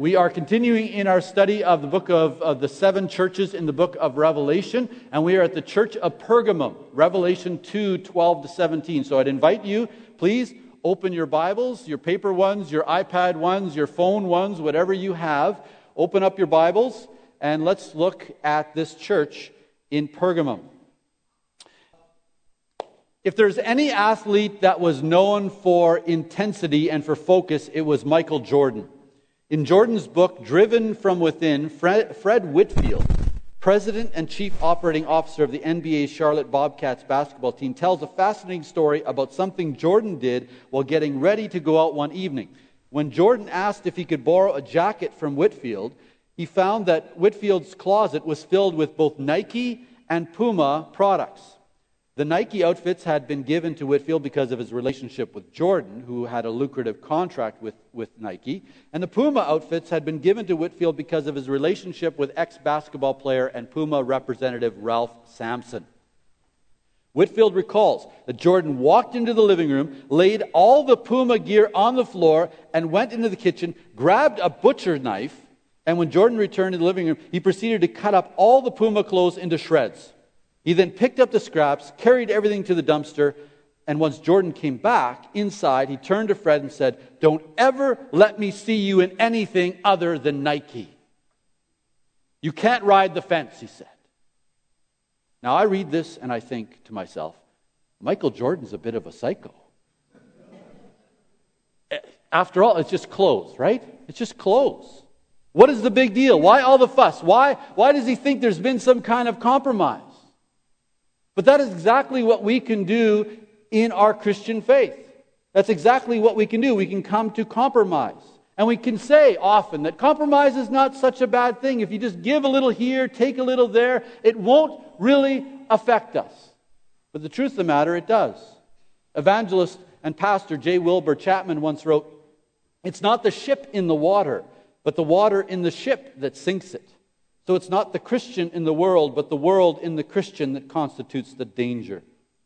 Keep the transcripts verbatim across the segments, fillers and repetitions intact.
We are continuing in our study of the book of, of the seven churches in the book of Revelation, and we are at the church of Pergamum, Revelation two, twelve to seventeen. So I'd invite you, please open your Bibles, your paper ones, your iPad ones, your phone ones, whatever you have. Open up your Bibles, and let's look at this church in Pergamum. If there's any athlete that was known for intensity and for focus, it was Michael Jordan. In Jordan's book, Driven from Within, Fred, Fred Whitfield, president and chief operating officer of the N B A Charlotte Bobcats basketball team, tells a fascinating story about something Jordan did while getting ready to go out one evening. When Jordan asked if he could borrow a jacket from Whitfield, he found that Whitfield's closet was filled with both Nike and Puma products. The Nike outfits had been given to Whitfield because of his relationship with Jordan, who had a lucrative contract with, with Nike. And the Puma outfits had been given to Whitfield because of his relationship with ex-basketball player and Puma representative Ralph Sampson. Whitfield recalls that Jordan walked into the living room, laid all the Puma gear on the floor, and went into the kitchen, grabbed a butcher knife, and when Jordan returned to the living room, he proceeded to cut up all the Puma clothes into shreds. He then picked up the scraps, carried everything to the dumpster, and once Jordan came back inside, he turned to Fred and said, "Don't ever let me see you in anything other than Nike. You can't ride the fence," he said. Now I read this and I think to myself, Michael Jordan's a bit of a psycho. After all, it's just clothes, right? It's just clothes. What is the big deal? Why all the fuss? Why, why does he think there's been some kind of compromise? But that is exactly what we can do in our Christian faith. That's exactly what we can do. We can come to compromise. And we can say often that compromise is not such a bad thing. If you just give a little here, take a little there, it won't really affect us. But the truth of the matter, it does. Evangelist and pastor J. Wilbur Chapman once wrote, "It's not the ship in the water, but the water in the ship that sinks it. So it's not the Christian in the world, but the world in the Christian that constitutes the danger."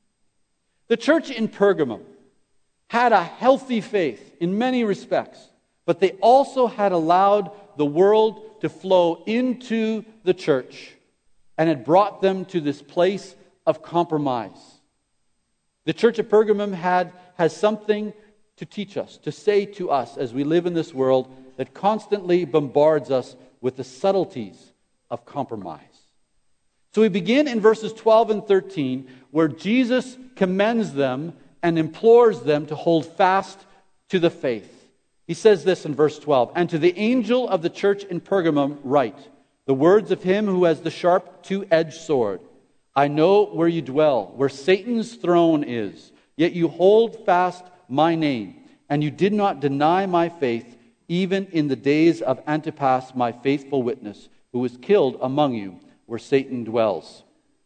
The church in Pergamum had a healthy faith in many respects, but they also had allowed the world to flow into the church and had brought them to this place of compromise. The church of Pergamum had, has something to teach us, to say to us as we live in this world that constantly bombards us with the subtleties of compromise. So we begin in verses twelve and thirteen, where Jesus commends them and implores them to hold fast to the faith. He says this in verse twelve, "And to the angel of the church in Pergamum write, the words of him who has the sharp two-edged sword. I know where you dwell, where Satan's throne is, yet you hold fast my name, and you did not deny my faith, even in the days of Antipas, my faithful witness, who was killed among you, where Satan dwells."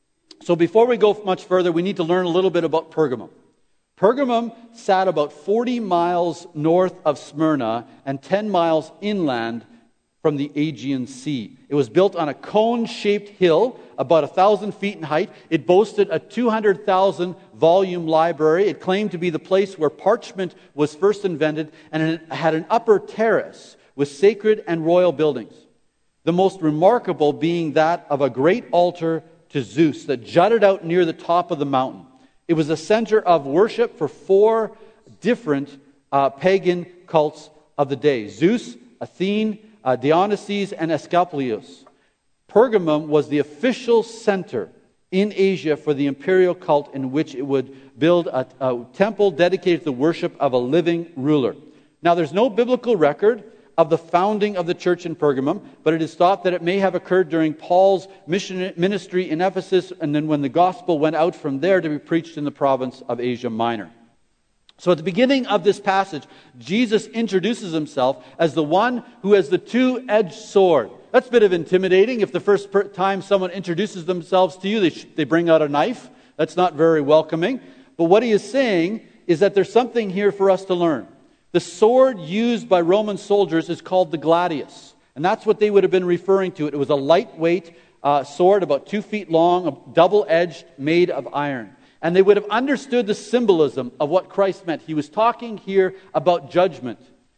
So before we go much further, we need to learn a little bit about Pergamum. Pergamum sat about forty miles north of Smyrna and ten miles inland from the Aegean Sea. It was built on a cone-shaped hill, about one thousand feet in height. It boasted a two hundred thousand volume library. It claimed to be the place where parchment was first invented, and it had an upper terrace with sacred and royal buildings. The most remarkable being that of a great altar to Zeus that jutted out near the top of the mountain. It was a center of worship for four different uh, pagan cults of the day: Zeus, Athene, uh, Dionysus, and Asclepius. Pergamum was the official center in Asia for the imperial cult, in which it would build a, a temple dedicated to the worship of a living ruler. Now, there's no biblical record of the founding of the church in Pergamum, but it is thought that it may have occurred during Paul's mission ministry in Ephesus, and then when the gospel went out from there to be preached in the province of Asia Minor. So at the beginning of this passage, Jesus introduces himself as the one who has the two-edged sword. That's a bit of intimidating. If the first per- time someone introduces themselves to you, they, sh- they bring out a knife. That's not very welcoming. But what he is saying is that there's something here for us to learn. The sword used by Roman soldiers is called the gladius. And that's what they would have been referring to. It was a lightweight uh, sword, about two feet long, double-edged, made of iron. And they would have understood the symbolism of what Christ meant. He was talking here about judgment.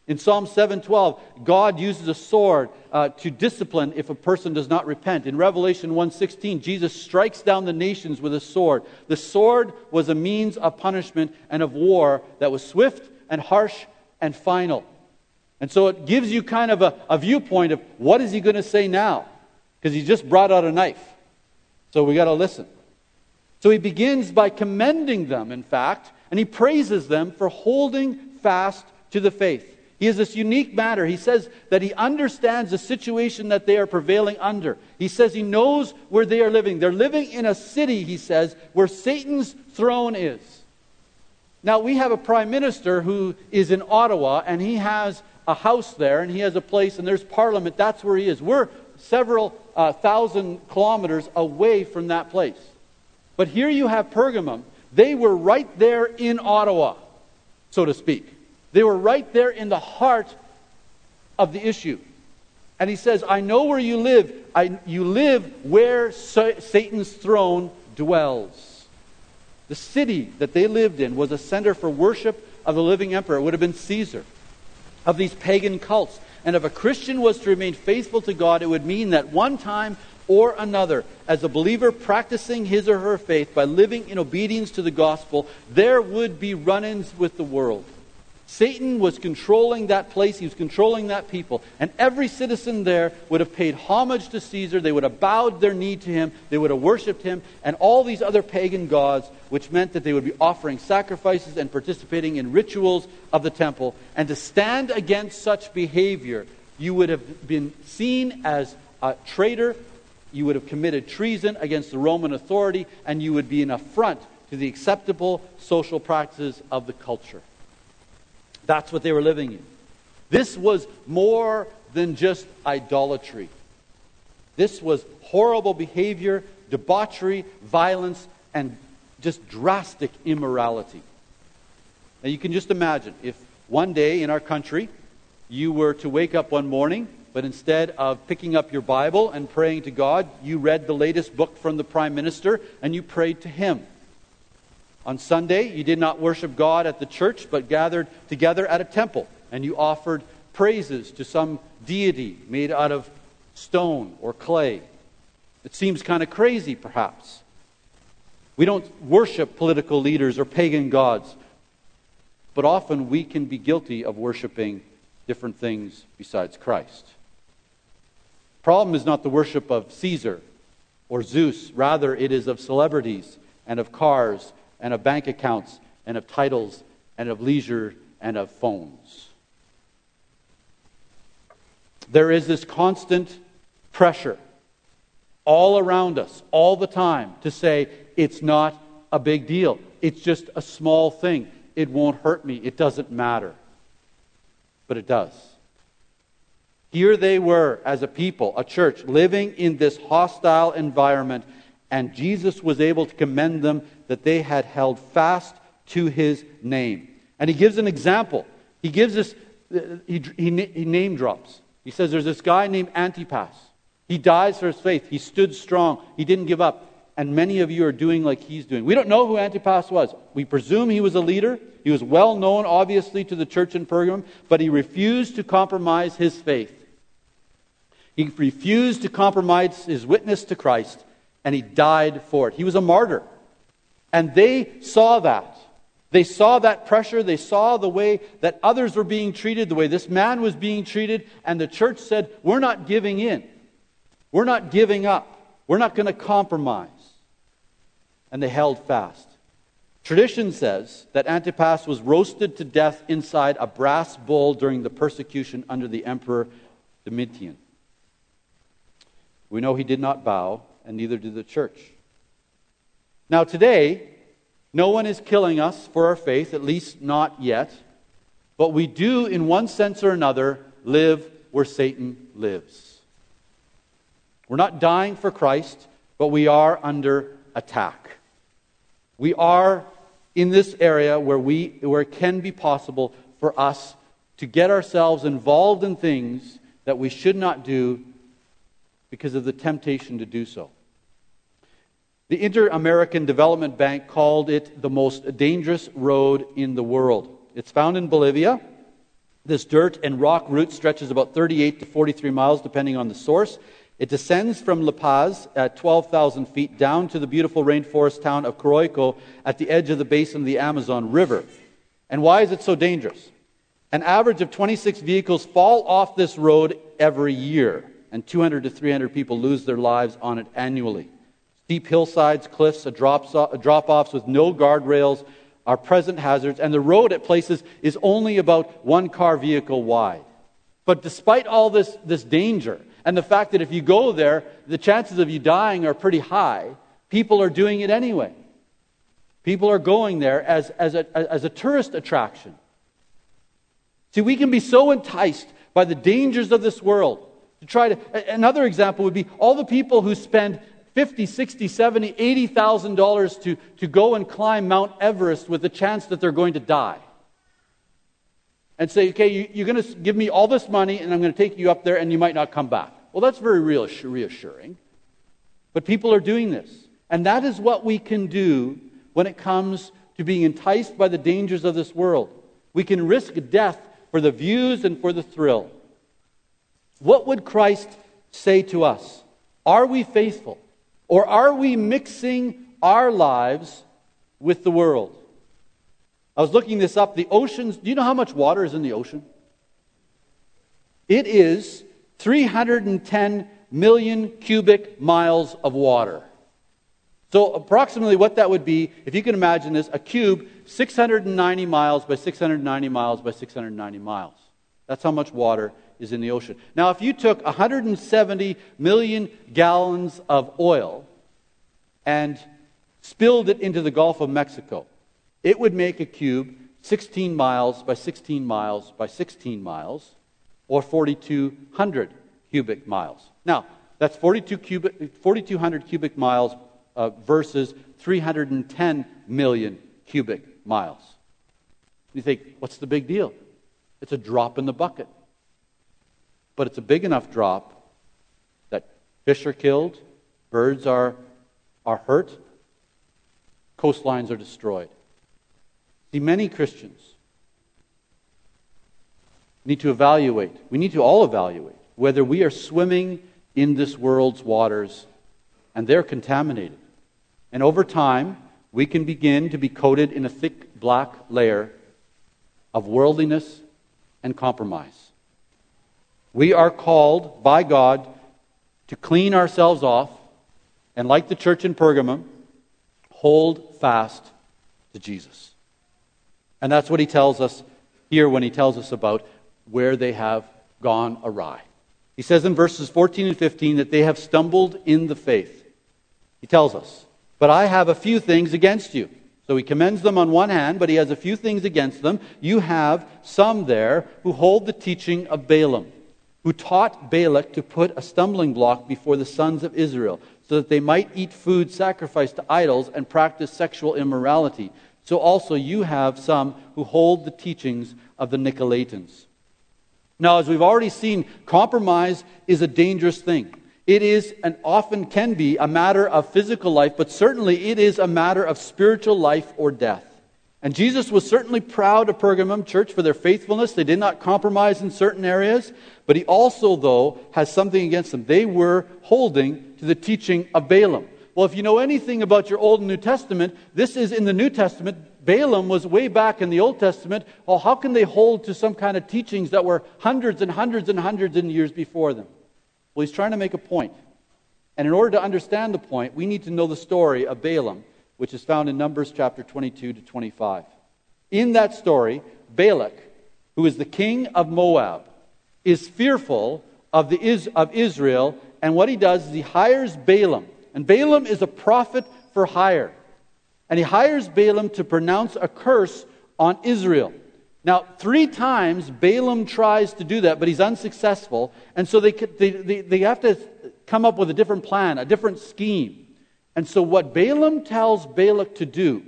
In Psalm seven twelve, God uses a sword uh, to discipline if a person does not repent. In Revelation one sixteen, Jesus strikes down the nations with a sword. The sword was a means of punishment and of war that was swift and harsh and final. And so it gives you kind of a, a viewpoint of what is he going to say now? Because he just brought out a knife. So we got to listen. So he begins by commending them, in fact, and he praises them for holding fast to the faith. He has this unique matter. He says that he understands the situation that they are prevailing under. He says he knows where they are living. They're living in a city, he says, where Satan's throne is. Now, we have a prime minister who is in Ottawa, and he has a house there, and he has a place, and there's parliament. That's where he is. We're several uh, thousand kilometers away from that place. But here you have Pergamum. They were right there in Ottawa, so to speak. They were right there in the heart of the issue. And he says, I know where you live. I, you live where sa- Satan's throne dwells. The city that they lived in was a center for worship of the living emperor. It would have been Caesar. Of these pagan cults. And if a Christian was to remain faithful to God, it would mean that one time or another, as a believer practicing his or her faith by living in obedience to the gospel, there would be run-ins with the world. Satan was controlling that place. He was controlling that people. And every citizen there would have paid homage to Caesar. They would have bowed their knee to him. They would have worshipped him and all these other pagan gods, which meant that they would be offering sacrifices and participating in rituals of the temple. And to stand against such behavior, you would have been seen as a traitor. You would have committed treason against the Roman authority, and you would be an affront to the acceptable social practices of the culture. That's what they were living in. This was more than just idolatry. This was horrible behavior, debauchery, violence, and just drastic immorality. Now you can just imagine if one day in our country you were to wake up one morning, but instead of picking up your Bible and praying to God, you read the latest book from the Prime Minister and you prayed to him. On Sunday, you did not worship God at the church, but gathered together at a temple, and you offered praises to some deity made out of stone or clay. It seems kind of crazy, perhaps. We don't worship political leaders or pagan gods, but often we can be guilty of worshiping different things besides Christ. The problem is not the worship of Caesar or Zeus. Rather, it is of celebrities and of cars and of bank accounts, and of titles, and of leisure, and of phones. There is this constant pressure all around us, all the time, to say, it's not a big deal. It's just a small thing. It won't hurt me. It doesn't matter. But it does. Here they were as a people, a church, living in this hostile environment, and Jesus was able to commend them that they had held fast to his name. And he gives an example. He gives this, he, he, he name drops. He says there's this guy named Antipas. He dies for his faith. He stood strong. He didn't give up. And many of you are doing like he's doing. We don't know who Antipas was. We presume he was a leader. He was well known, obviously, to the church in Pergamum, but he refused to compromise his faith. He refused to compromise his witness to Christ, and he died for it. He was a martyr. And they saw that. They saw that pressure. They saw the way that others were being treated, the way this man was being treated, and the church said, we're not giving in. We're not giving up. We're not going to compromise. And they held fast. Tradition says that Antipas was roasted to death inside a brass bowl during the persecution under the Emperor Domitian. We know he did not bow, and neither did the church. Now today, no one is killing us for our faith, at least not yet. But we do, in one sense or another, live where Satan lives. We're not dying for Christ, but we are under attack. We are in this area where we where it can be possible for us to get ourselves involved in things that we should not do because of the temptation to do so. The Inter-American Development Bank called it the most dangerous road in the world. It's found in Bolivia, This dirt and rock route stretches about thirty-eight to forty-three miles, depending on the source. It descends from La Paz at twelve thousand feet down to the beautiful rainforest town of Coroico at the edge of the basin of the Amazon River. And why is it so dangerous? An average of twenty-six vehicles fall off this road every year, and two hundred to three hundred people lose their lives on it annually. Steep hillsides, cliffs, drop-offs with no guardrails are present hazards, and the road at places is only about one car vehicle wide. But despite all this, this danger, and the fact that if you go there, the chances of you dying are pretty high, people are doing it anyway. People are going there as, as, a, as a tourist attraction. See, we can be so enticed by the dangers of this world to try to... Another example would be all the people who spend fifty, sixty, seventy, eighty thousand dollars to, to go and climb Mount Everest with the chance that they're going to die. And say, okay, you, you're going to give me all this money and I'm going to take you up there and you might not come back. Well, that's very reassuring. But people are doing this. And that is what we can do when it comes to being enticed by the dangers of this world. We can risk death for the views and for the thrill. What would Christ say to us? Are we faithful? Or are we mixing our lives with the world? I was looking this up. The oceans, do you know how much water is in the ocean? It is three hundred ten million cubic miles of water. So approximately what that would be, if you can imagine this, a cube, six hundred ninety miles by six hundred ninety miles by six hundred ninety miles. That's how much water is in the ocean. Now, if you took one hundred seventy million gallons of oil and spilled it into the Gulf of Mexico, it would make a cube sixteen miles by sixteen miles by sixteen miles, or forty-two hundred cubic miles. Now, that's forty-two cubic, forty-two hundred cubic miles uh, versus three hundred ten million cubic miles. You think, what's the big deal? It's a drop in the bucket. But it's a big enough drop that fish are killed, birds are, are hurt, coastlines are destroyed. See, many Christians need to evaluate, we need to all evaluate whether we are swimming in this world's waters and they're contaminated. And over time, we can begin to be coated in a thick black layer of worldliness and compromise. We are called by God to clean ourselves off and, like the church in Pergamum, hold fast to Jesus. And that's what he tells us here when he tells us about where they have gone awry. He says in verses fourteen and fifteen that they have stumbled in the faith. He tells us, but I have a few things against you. So he commends them on one hand, but he has a few things against them. You have some there who hold the teaching of Balaam, who taught Balak to put a stumbling block before the sons of Israel, so that they might eat food sacrificed to idols and practice sexual immorality. So also you have some who hold the teachings of the Nicolaitans. Now, as we've already seen, compromise is a dangerous thing. It is, and often can be, a matter of physical life, but certainly it is a matter of spiritual life or death. And Jesus was certainly proud of Pergamum church for their faithfulness. They did not compromise in certain areas. But he also, though, has something against them. They were holding to the teaching of Balaam. Well, if you know anything about your Old and New Testament, this is in the New Testament. Balaam was way back in the Old Testament. Well, how can they hold to some kind of teachings that were hundreds and hundreds and hundreds of years before them? Well, he's trying to make a point. And in order to understand the point, we need to know the story of Balaam, which is found in Numbers chapter twenty-two to twenty-five. In that story, Balak, who is the king of Moab, is fearful of the of Israel, and what he does is he hires Balaam. And Balaam is a prophet for hire. And he hires Balaam to pronounce a curse on Israel. Now, three times Balaam tries to do that, but he's unsuccessful. And so they, they, they, they have to come up with a different plan, a different scheme. And so what Balaam tells Balak to do,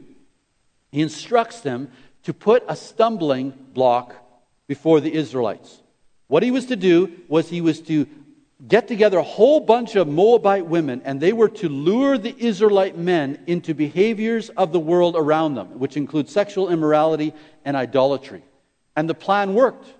he instructs them to put a stumbling block before the Israelites. What he was to do was he was to get together a whole bunch of Moabite women, and they were to lure the Israelite men into behaviors of the world around them, which include sexual immorality and idolatry. And the plan worked.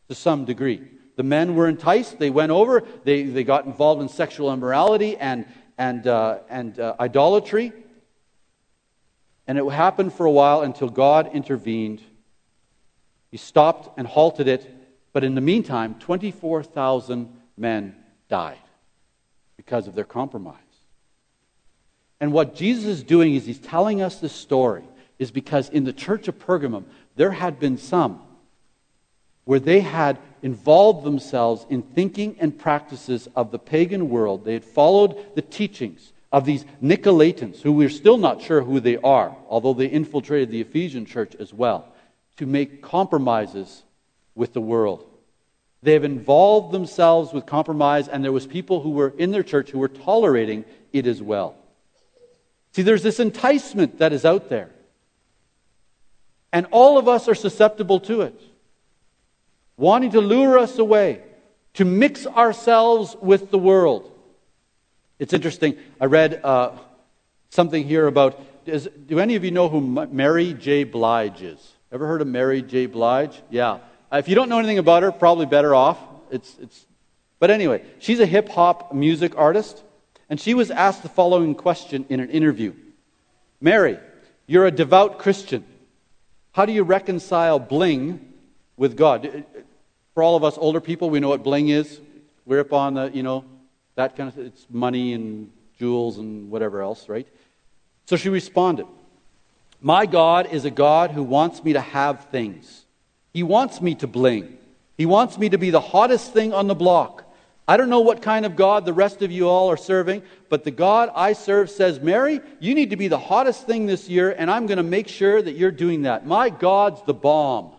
to some degree. The men were enticed. They went over. They, they got involved in sexual immorality and, and, uh, and uh, idolatry. And it happened for a while until God intervened. He stopped and halted it. But in the meantime, twenty-four thousand men died because of their compromise. And what Jesus is doing is he's telling us this story is because in the church of Pergamum, there had been some where they had involved themselves in thinking and practices of the pagan world. They had followed the teachings of these Nicolaitans, who we're still not sure who they are, although they infiltrated the Ephesian church as well, to make compromises with the world. They have involved themselves with compromise, and there was people who were in their church who were tolerating it as well. See, there's this enticement that is out there. And all of us are susceptible to it. Wanting to lure us away, to mix ourselves with the world. It's interesting. I read uh, something here about, is, do any of you know who Mary J. Blige is? Ever heard of Mary J. Blige? Yeah. If you don't know anything about her, probably better off. It's, it's. But anyway, she's a hip-hop music artist, and she was asked the following question in an interview. Mary, you're a devout Christian. How do you reconcile bling with God? For all of us older people, we know what bling is. We're up on the, you know, that kind of, it's money and jewels and whatever else, right? So she responded, my God is a God who wants me to have things. He wants me to bling. He wants me to be the hottest thing on the block. I don't know what kind of God the rest of you all are serving, but the God I serve says, Mary, you need to be the hottest thing this year, and I'm going to make sure that you're doing that. My God's the bomb.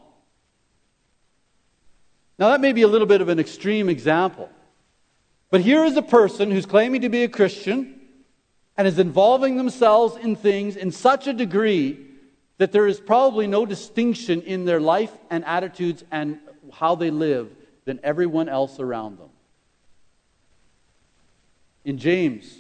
Now that may be a little bit of an extreme example, but here is a person who's claiming to be a Christian and is involving themselves in things in such a degree that there is probably no distinction in their life and attitudes and how they live than everyone else around them. In James,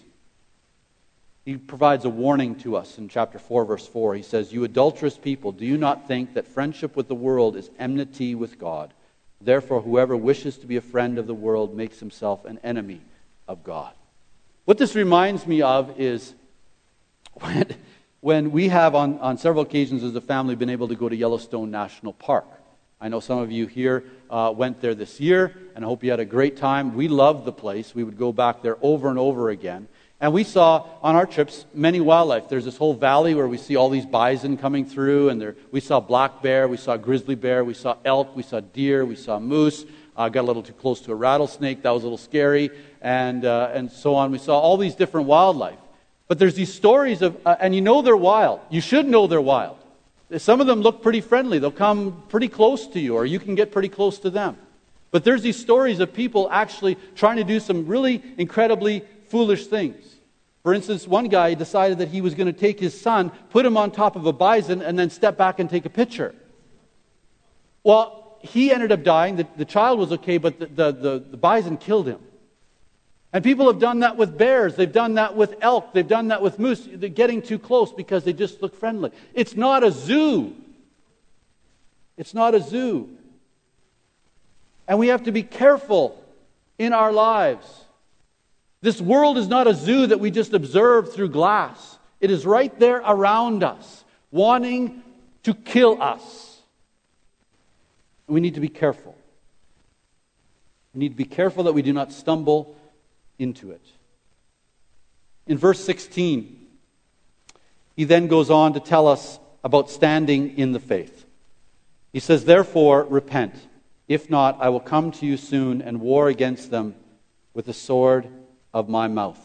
he provides a warning to us in chapter four, verse four. He says, you adulterous people, do you not think that friendship with the world is enmity with God? Therefore, whoever wishes to be a friend of the world makes himself an enemy of God. What this reminds me of is when, when we have on, on several occasions as a family been able to go to Yellowstone National Park. I know some of you here uh, went there this year, and I hope you had a great time. We loved the place. We would go back there over and over again. And we saw on our trips many wildlife. There's this whole valley where we see all these bison coming through, and there we saw black bear, we saw grizzly bear, we saw elk, we saw deer, we saw moose. Uh, got a little too close to a rattlesnake. That was a little scary, and uh, and so on. We saw all these different wildlife. But there's these stories of, uh, and you know they're wild. You should know they're wild. Some of them look pretty friendly. They'll come pretty close to you, or you can get pretty close to them. But there's these stories of people actually trying to do some really incredibly foolish things. For instance, one guy decided that he was going to take his son, put him on top of a bison, and then step back and take a picture. Well, he ended up dying. The, the child was okay, but the, the, the, the bison killed him. And people have done that with bears. They've done that with elk. They've done that with moose. They're getting too close because they just look friendly. It's not a zoo. It's not a zoo. And we have to be careful in our lives. This world is not a zoo that we just observe through glass. It is right there around us, wanting to kill us. We need to be careful. We need to be careful that we do not stumble into it. In verse sixteen, he then goes on to tell us about standing in the faith. He says, therefore, repent. If not, I will come to you soon and war against them with the sword of my mouth.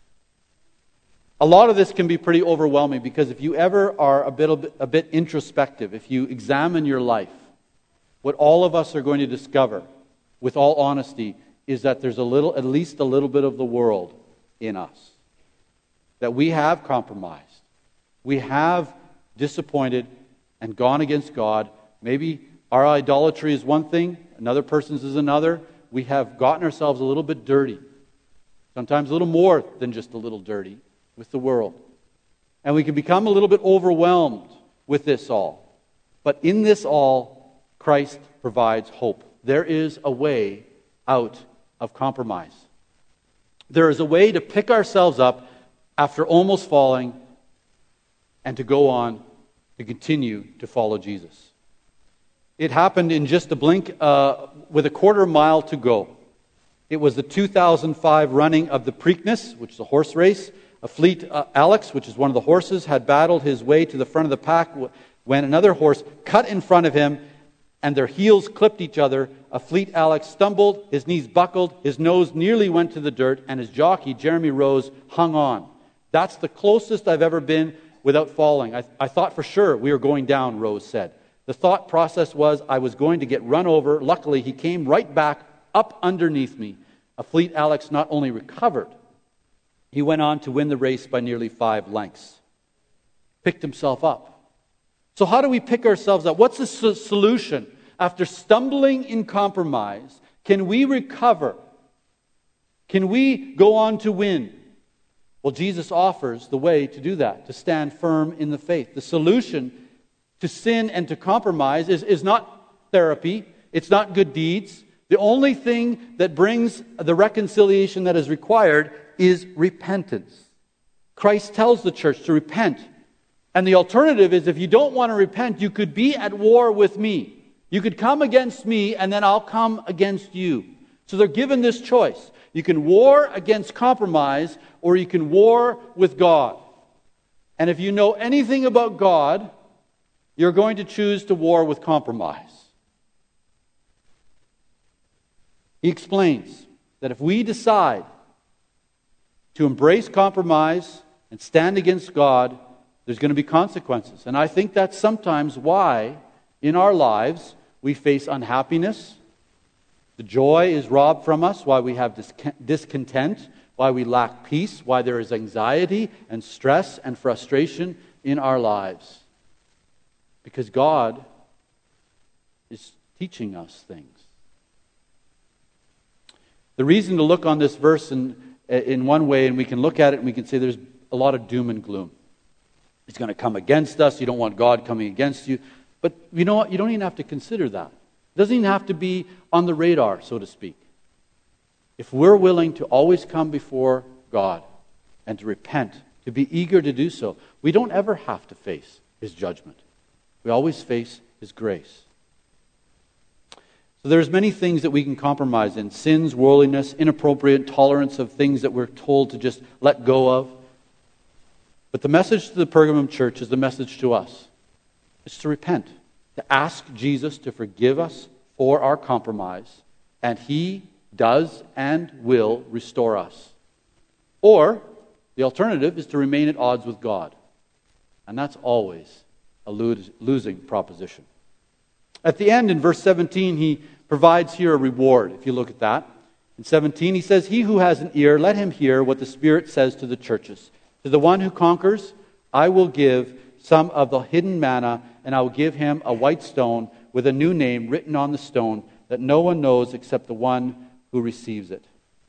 A lot of this can be pretty overwhelming because if you ever are a bit, a bit introspective, if you examine your life, what all of us are going to discover, with all honesty, is that there's a little, at least a little bit of the world in us. That we have compromised. We have disappointed and gone against God. Maybe our idolatry is one thing, another person's is another. We have gotten ourselves a little bit dirty. Sometimes a little more than just a little dirty with the world. And we can become a little bit overwhelmed with this all. But in this all, Christ provides hope there is a way out of compromise. There is a way to pick ourselves up after almost falling and to go on to continue to follow Jesus. It happened in just a blink uh, with a quarter mile to go. It was the two thousand five running of the Preakness, which is a horse race. A fleet uh, Alex, which is one of the horses, had battled his way to the front of the pack when another horse cut in front of him and their heels clipped each other. A fleet Alex stumbled, his knees buckled, his nose nearly went to the dirt, and his jockey, Jeremy Rose, hung on. That's the closest I've ever been without falling. I, I thought for sure we were going down, Rose said. The thought process was I was going to get run over. Luckily, he came right back up underneath me. A fleet Alex not only recovered, he went on to win the race by nearly five lengths. Picked himself up. So how do we pick ourselves up? What's the so- solution? After stumbling in compromise, can we recover? Can we go on to win? Well, Jesus offers the way to do that, to stand firm in the faith. The solution to sin and to compromise is, is not therapy. It's not good deeds. The only thing that brings the reconciliation that is required is repentance. Christ tells the church to repent. And the alternative is if you don't want to repent, you could be at war with me. You could come against me and then I'll come against you. So they're given this choice. You can war against compromise or you can war with God. And if you know anything about God, you're going to choose to war with compromise. He explains that if we decide to embrace compromise and stand against God, there's going to be consequences. And I think that's sometimes why in our lives we face unhappiness. The joy is robbed from us, why we have discontent, why we lack peace, why there is anxiety and stress and frustration in our lives. Because God is teaching us things. The reason to look on this verse in, in one way, and we can look at it and we can say there's a lot of doom and gloom. He's going to come against us. You don't want God coming against you. But you know what? You don't even have to consider that. It doesn't even have to be on the radar, so to speak. If we're willing to always come before God and to repent, to be eager to do so, we don't ever have to face His judgment. We always face His grace. So there's many things that we can compromise in. Sins, worldliness, inappropriate tolerance of things that we're told to just let go of. But the message to the Pergamum church is the message to us. It's to repent, to ask Jesus to forgive us for our compromise, and He does and will restore us. Or, the alternative is to remain at odds with God. And that's always a losing proposition. At the end, in verse seventeen, he provides here a reward, if you look at that. In seventeen, he says, "He who has an ear, let him hear what the Spirit says to the churches. To the one who conquers, I will give some of the hidden manna, and I will give him a white stone with a new name written on the stone that no one knows except the one who receives it."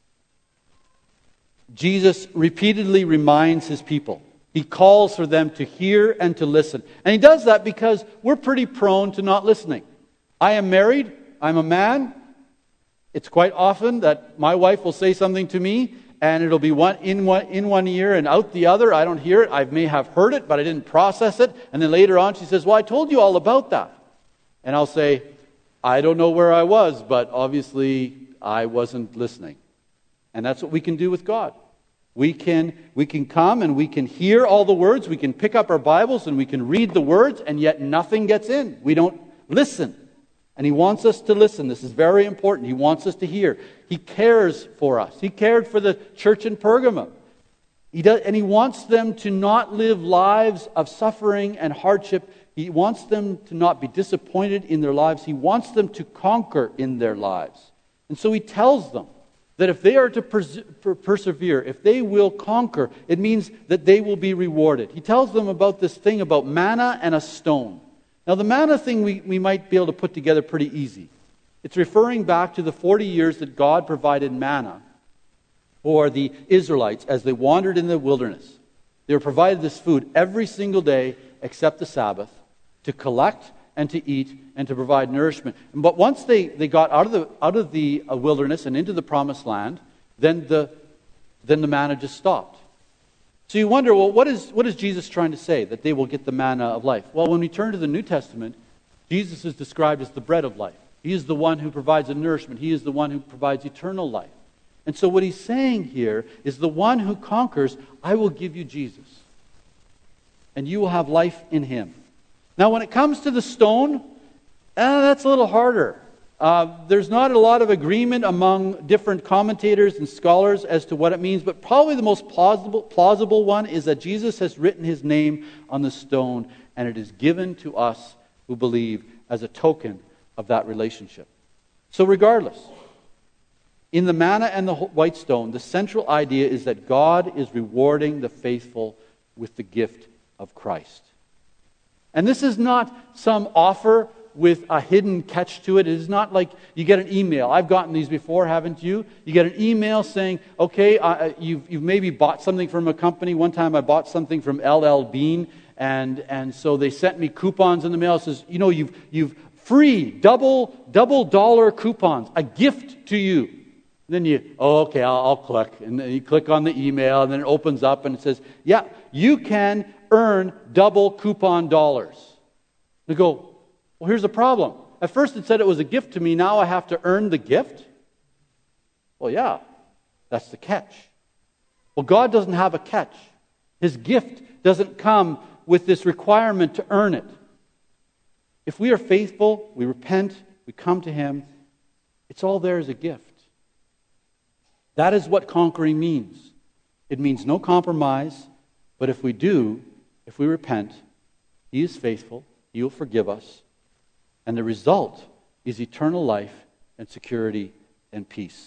Jesus repeatedly reminds His people. He calls for them to hear and to listen. And He does that because we're pretty prone to not listening. I am married. I'm a man. It's quite often that my wife will say something to me, and it'll be one in one in one ear and out the other. I don't hear it. I may have heard it, but I didn't process it. And then later on she says, "Well, I told you all about that." And I'll say, "I don't know where I was, but obviously I wasn't listening." And that's what we can do with God. We can, we can come and we can hear all the words. We can pick up our Bibles and we can read the words, and yet nothing gets in. We don't listen. And He wants us to listen. This is very important. He wants us to hear. He cares for us. He cared for the church in Pergamum. He does, and He wants them to not live lives of suffering and hardship. He wants them to not be disappointed in their lives. He wants them to conquer in their lives. And so He tells them that if they are to pers- per- persevere, if they will conquer, it means that they will be rewarded. He tells them about this thing about manna and a stone. Now, the manna thing we, we might be able to put together pretty easy. It's referring back to the forty years that God provided manna for the Israelites as they wandered in the wilderness. They were provided this food every single day except the Sabbath to collect and to eat and to provide nourishment. But once they, they got out of the out of the wilderness and into the promised land, then the then the manna just stopped. So you wonder, well, what is what is Jesus trying to say? That they will get the manna of life? Well, when we turn to the New Testament, Jesus is described as the bread of life. He is the one who provides a nourishment. He is the one who provides eternal life. And so what he's saying here is, the one who conquers, I will give you Jesus. And you will have life in him. Now when it comes to the stone, eh, that's a little harder. Uh, there's not a lot of agreement among different commentators and scholars as to what it means, but probably the most plausible, plausible one is that Jesus has written his name on the stone, and it is given to us who believe as a token of that relationship. So regardless, in the manna and the white stone, the central idea is that God is rewarding the faithful with the gift of Christ. And this is not some offer with a hidden catch to it. It is not like you get an email. I've gotten these before, haven't you? You get an email saying, okay, uh, you've, you've maybe bought something from a company. One time I bought something from L L Bean, and, and so they sent me coupons in the mail. It says, you know, you've, you've free, double, double dollar coupons, a gift to you. And then you, oh, okay, I'll, I'll click. And then you click on the email, and then it opens up, and it says, yeah, you can earn double coupon dollars. You go, well, here's the problem. At first it said it was a gift to me. Now I have to earn the gift? Well, yeah, that's the catch. Well, God doesn't have a catch. His gift doesn't come with this requirement to earn it. If we are faithful, we repent, we come to him, it's all there as a gift. That is what conquering means. It means no compromise, but if we do, if we repent, he is faithful, he will forgive us, and the result is eternal life and security and peace.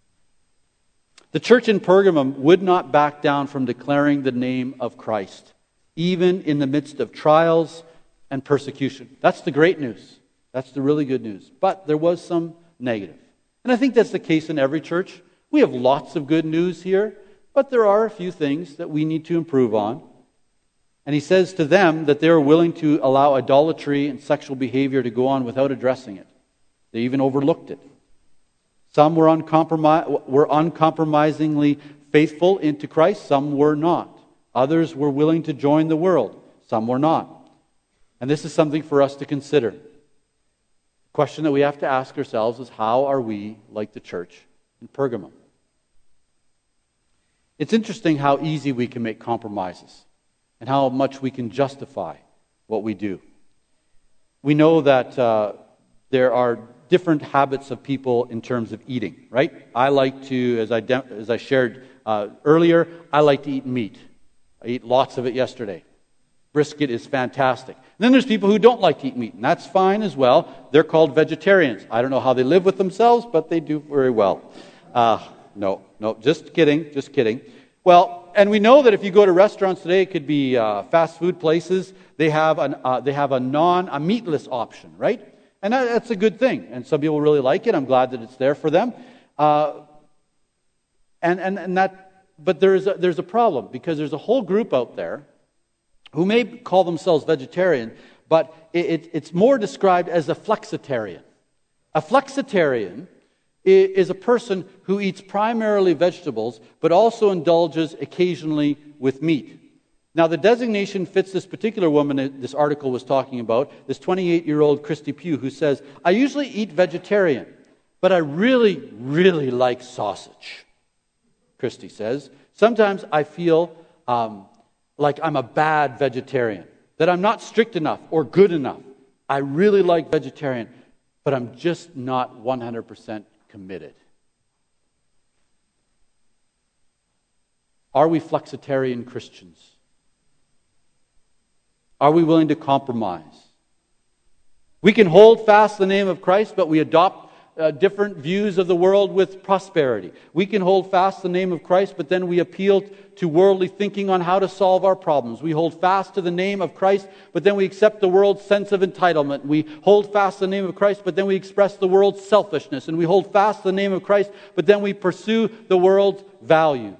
The church in Pergamum would not back down from declaring the name of Christ, even in the midst of trials and persecution. That's the great news. That's the really good news. But there was some negative. And I think that's the case in every church. We have lots of good news here, but there are a few things that we need to improve on. And he says to them that they are willing to allow idolatry and sexual behavior to go on without addressing it. They even overlooked it. Some were, uncompromis- were uncompromisingly faithful into Christ, some were not. Others were willing to join the world, some were not. And this is something for us to consider. The question that we have to ask ourselves is, how are we like the church in Pergamum? It's interesting how easy we can make compromises and how much we can justify what we do. We know that uh, there are different habits of people in terms of eating, right? I like to, as I, de- as I shared uh, earlier, I like to eat meat. I ate lots of it yesterday. Brisket is fantastic. And then there's people who don't like to eat meat, and that's fine as well. They're called vegetarians. I don't know how they live with themselves, but they do very well. Uh, no, no, just kidding, just kidding. Well, and we know that if you go to restaurants today, it could be uh, fast food places, they have an uh, they have a non, a meatless option, right? And that, that's a good thing. And some people really like it. I'm glad that it's there for them. Uh, and and and that, but there's a, there's a problem, because there's a whole group out there who may call themselves vegetarian, but it, it, it's more described as a flexitarian. A flexitarian is a person who eats primarily vegetables, but also indulges occasionally with meat. Now, the designation fits this particular woman that this article was talking about, this twenty-eight-year-old Christy Pugh, who says, I usually eat vegetarian, but I really, really like sausage. Christy says, sometimes I feel um, like I'm a bad vegetarian, that I'm not strict enough or good enough. I really like vegetarian, but I'm just not one hundred percent committed. Are we flexitarian Christians? Are we willing to compromise? We can hold fast the name of Christ, but we adopt uh, different views of the world with prosperity. We can hold fast the name of Christ, but then we appeal to worldly thinking on how to solve our problems. We hold fast to the name of Christ, but then we accept the world's sense of entitlement. We hold fast the name of Christ, but then we express the world's selfishness. And we hold fast the name of Christ, but then we pursue the world's values.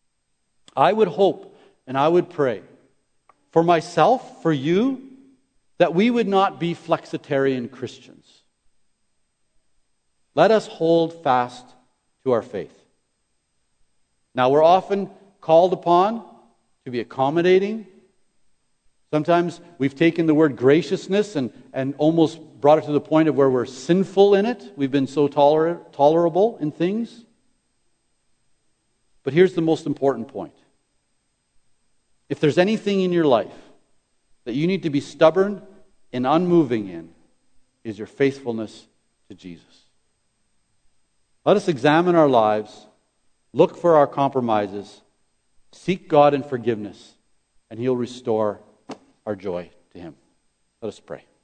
I would hope and I would pray for myself, for you, that we would not be flexitarian Christians. Let us hold fast to our faith. Now, we're often called upon to be accommodating. Sometimes we've taken the word graciousness and, and almost brought it to the point of where we're sinful in it. We've been so toler- tolerable in things. But here's the most important point. If there's anything in your life that you need to be stubborn and unmoving in, is your faithfulness to Jesus. Let us examine our lives, look for our compromises, seek God in forgiveness, and He'll restore our joy to Him. Let us pray.